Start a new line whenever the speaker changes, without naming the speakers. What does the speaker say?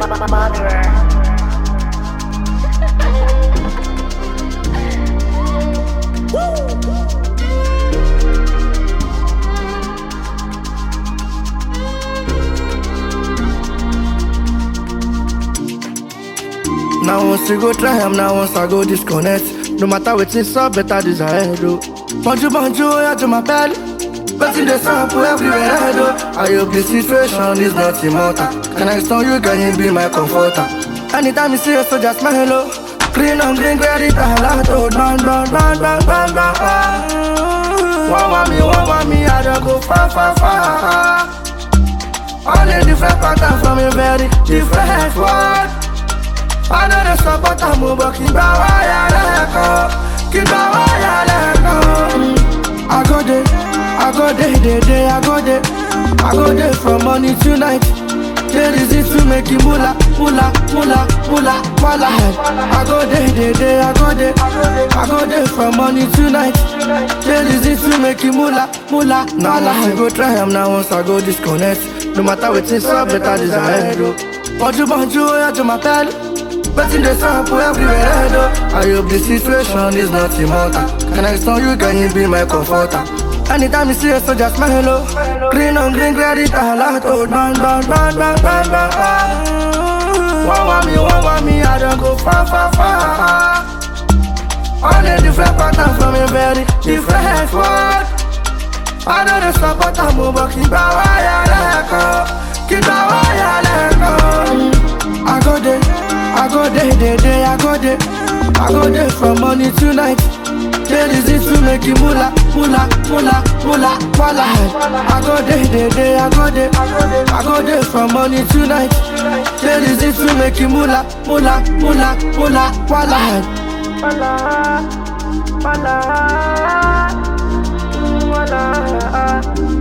Now once you go try am, now once I go disconnect. No matter what it's up, better desire do. Bonjour, yeah to my belly. But in the sample everywhere I do. I hope the situation is not immortal. Can I stone you, can you be my comforter? Anytime you see a soldier smile hello. Green on green, ready to halato. Run. Want me, I don't go far. All the different patterns from a very different world. I know the support I'm over, keep wire I go there from morning to night. There is it to make you mula. I go there from morning to night. There is it to make you mula. Now I go try am now once I go disconnect. No matter what it's up, better desire do. Bonjour, yeah to my belly. But in the sample everywhere I do. I hope the situation is not immortal. Can I stone you, can you be my comforter? Anytime you see a soldier smile hello. Green on green, ready to halato. Run. Want me, I don't go far. All the different patterns from a very different world. I know the support I'm over, keep wire I go there from morning to night. There is it to make you mula. I go there from morning to night. There is it to make you mula.
Wala.